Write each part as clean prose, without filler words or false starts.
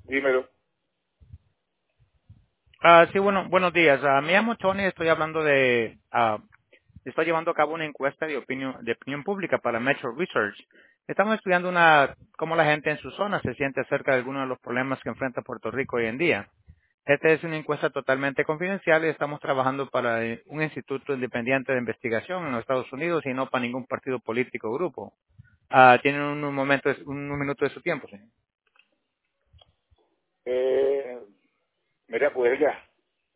Dímelo. Sí, bueno, buenos días. Me llamo Tony, estoy hablando estoy llevando a cabo una encuesta de opinión pública para Metro Research. Estamos estudiando cómo la gente en su zona se siente acerca de algunos de los problemas que enfrenta Puerto Rico hoy en día. Esta es una encuesta totalmente confidencial y estamos trabajando para un instituto independiente de investigación en los Estados Unidos y no para ningún partido político o grupo. Tienen un minuto de su tiempo, señor. Eh, mira, pues ya.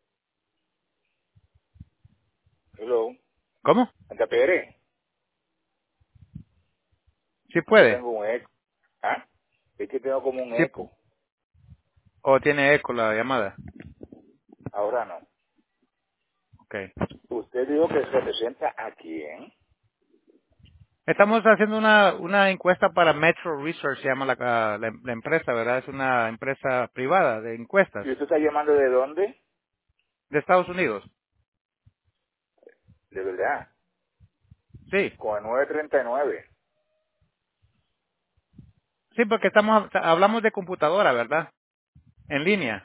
Hello. ¿Cómo? Anda, Pérez. Sí Yo puede. tengo un eco. ¿Ah? Es que tengo como un Sí. eco. O tiene eco la llamada. Ahora no. Okay. Usted dijo que se representa a quién. Estamos haciendo una encuesta para Metro Research, se llama la empresa, ¿verdad? Es una empresa privada de encuestas ¿Y usted está llamando de dónde? de Estados Unidos. De verdad. Sí, Con el 939. sí, porque hablamos de computadora, ¿verdad? En línea.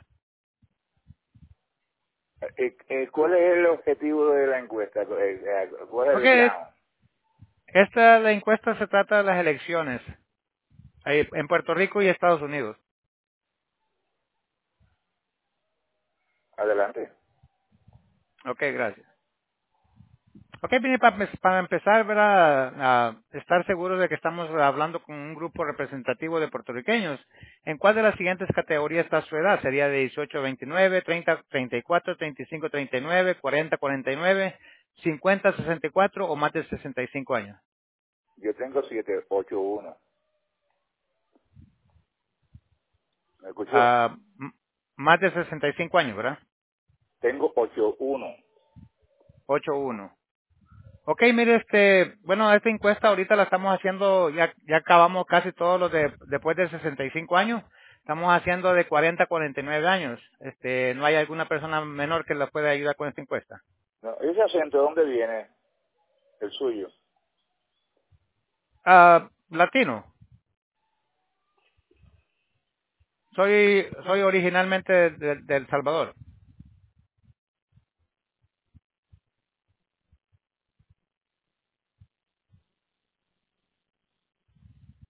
¿Cuál es el objetivo de la encuesta? ¿Cuál es el Porque ground? la encuesta se trata de las elecciones ahí en Puerto Rico y Estados Unidos. Adelante. Ok, gracias. Ok, bien, para empezar, ¿verdad? A estar seguros de que estamos hablando con un grupo representativo de puertorriqueños. ¿En cuál de las siguientes categorías está su edad? ¿Sería de 18 a 29, 30 34, 35 39, 40 49, 50 64 o más de 65 años? Yo tengo 781. ¿Me escuchó? M- Más de 65 años, ¿verdad? Tengo 81. 81. Ok, mire, bueno, esta encuesta ahorita la estamos haciendo, ya acabamos casi todos los después de 65 años. Estamos haciendo de 40 a 49 años. ¿No hay alguna persona menor que la pueda ayudar con esta encuesta? No, ¿ese acento de dónde viene? El suyo. Latino. Soy originalmente de El Salvador.